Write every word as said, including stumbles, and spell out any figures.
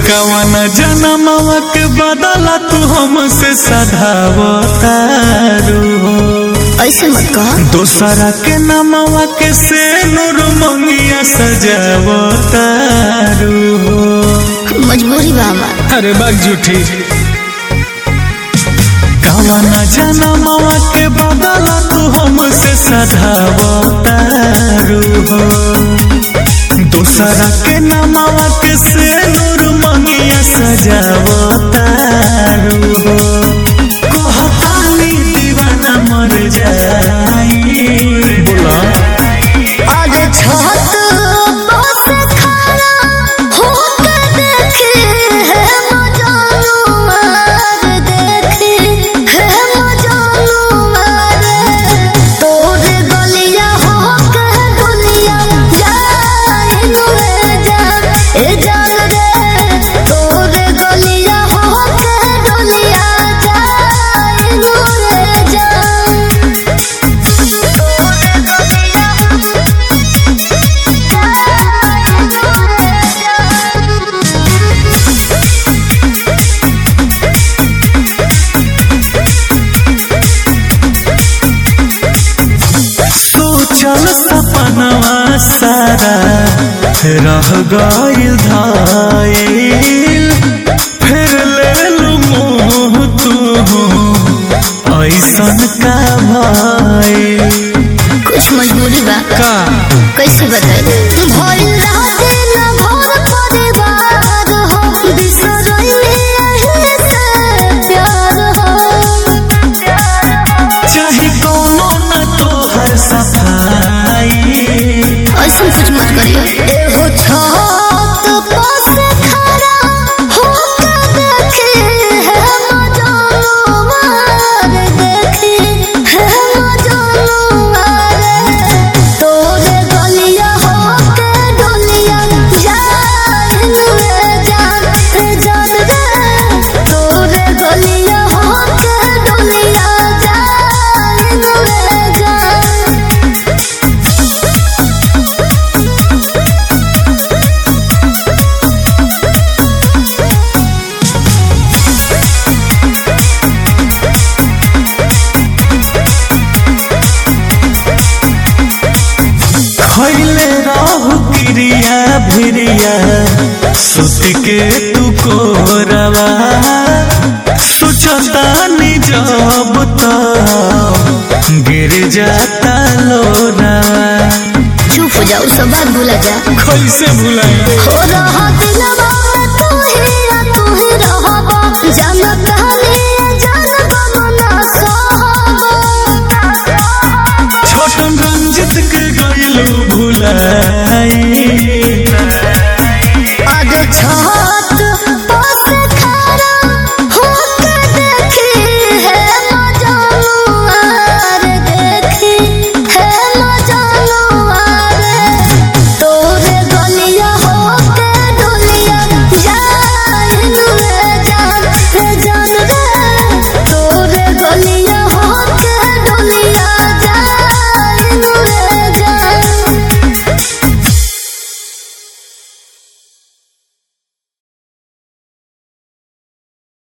कवन जनमवा के बदला तू हमसे सधावतारू हो। ऐसे मत कह। दोसरा के नमवा के से नूर मंगिया सजावतारू हो। मजबूरी बाबा। अरे बाग झूठी। कवन जनमवा के बदला तू हमसे सधावतारू हो। दोसरा के नमवा के से नूर मंगिया सजावतारू हो। कहतानी दीवाना मर जाई। बोला आज छत बस खड़ा होके देखे है मजालू मार देखे है मजालू मार तोरे गलिया होके दुनिया जाए नुए जा ए जान रे तोरे गलिया होके दुनिया जाए नुए जा सोचल सपनवा सारा रह गइल धाइल। फिर ले लू मोह तू ऐसन का भइल। कुछ मजबूरी बा का कैसे बताई भइल राते ना भोर परिवार हो बिसरइले एही से प्यार हो चाहे कोनो न तोहर सफाई। ऐसा कुछ मत करियो एहो छत पर से खड़ा होके देखे है मजालू मार देखे है मजालू मार तोरे गलिया होके डोलिया जाए नुए जान ए जान रे तोरे गलिया होके डोलिया जाए नुए जान खैले रहू क्रिया भिरिया सुत के तू कोरवा। सोचतानी जब तो गिर जाता लोरा। चुप हो जाओ सब बात भूला जा कैसे भुलाई हो रहा दिलवा